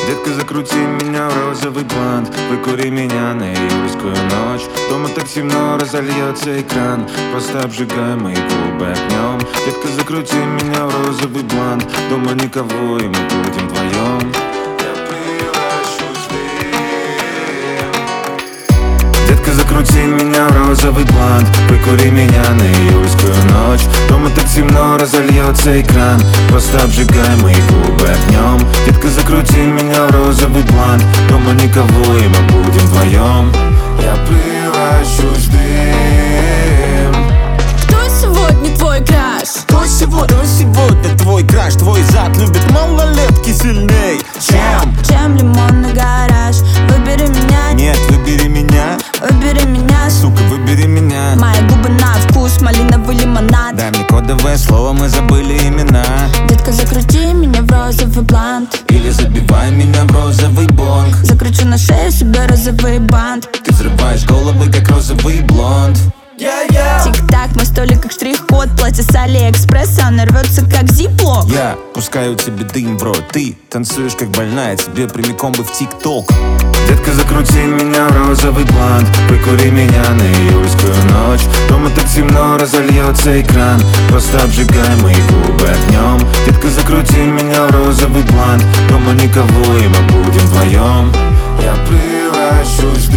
Детка, закрути меня в розовый блант, выкури меня на июльскую ночь. Дома так темно, разольется экран, просто обжигай мои губы огнем. Детка, закрути меня в розовый блант, дома никого, и мы будем вдвоем. Я превращусь в дым. Детка, закрути меня в розовый блант, выкури меня на июльскую ночь. Дома так темно, разольется экран, просто обжигай мои губы огнем. Детка, закрути меня в розовый блант, дома никого, и мы будем вдвоем. Я превращусь в дым. Кто сегодня твой краш? Кто сегодня твой краш? Твой зад любит малолетки сильней, Чем лимонный гараж? Выбери меня. Нет, выбери меня. Выбери меня. Сука, выбери меня. Мои губы на вкус, малиновый лимонад. Дай мне кодовое слово, мы забыли имена. Детка, закрути меня в розовый блант, Или забивай меня в розовый бонг. закручу на шею себе розовый бант. Ты взрываешь головы, как розовый блонд. Тик-так, мой столик как штрих-код. Платье с Алиэкспресса, она рвется как зиплок. Я пускаю тебе дым в рот. Ты танцуешь как больная, тебе прямиком бы в ТикТок. Детка, закрути меня в розовый блант, выкури меня на июльскую ночь. Дома так темно, разольется экран, просто обжигай мои губы огнем. Детка, закрути меня в розовый блант, дома никого, и мы будем вдвоем. Я превращусь в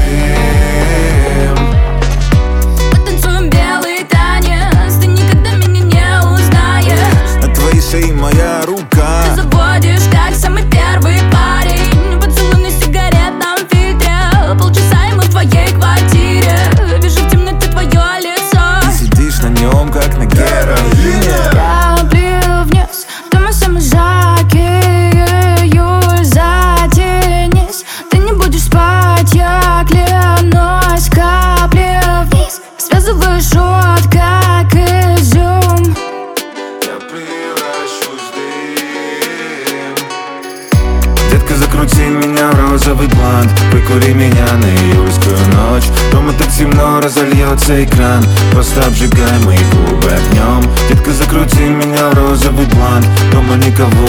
дым. Мы танцуем белый танец, ты никогда меня не узнаешь. На твоей шее моя рука. Ты заводишь, как самый первый парень. Поцелуй на сигаретном фильтре. Полчаса и мы в твоей квартире. Вижу в темноте твое лицо. Ты сидишь на нем, как на героине. Капли вниз, дома самый жаркий июль. Затянись, ты не будешь спать, я клянусь. Капли вниз, связываю шот, как изюм. Я превращусь в дым. Детка, закрути меня в розовый блант, выкури меня на июльскую ночь. Дома так темно, разольется экран, просто обжигай мои губы огнем. Детка, закрути меня в розовый блант, дома никого,